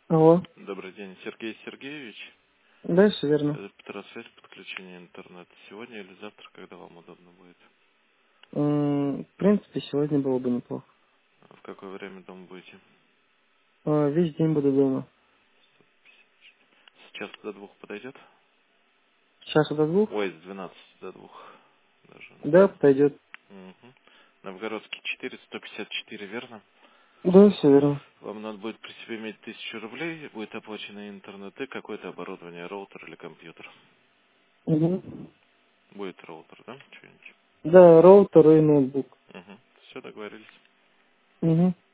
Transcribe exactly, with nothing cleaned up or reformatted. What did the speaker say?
Алло. Добрый день, Сергей Сергеевич. Да, все верно. Это Петросвязь, подключение интернета. Сегодня или завтра, когда вам удобно будет? М, В принципе, сегодня было бы неплохо. А в какое время дома будете? А, Весь день буду дома. Сейчас до двух подойдет? С часу до двух? Ой, с двенадцати до двух даже. Да, подойдет. Угу. Новгородский четыре, сто пятьдесят четыре, верно? Да, все верно. Вам надо будет при себе иметь тысячу рублей, будет оплачено интернет и какое-то оборудование, роутер или компьютер. Мгм. Будет роутер, да? Что-нибудь? Да, роутер и ноутбук. Угу. Все, договорились. Угу.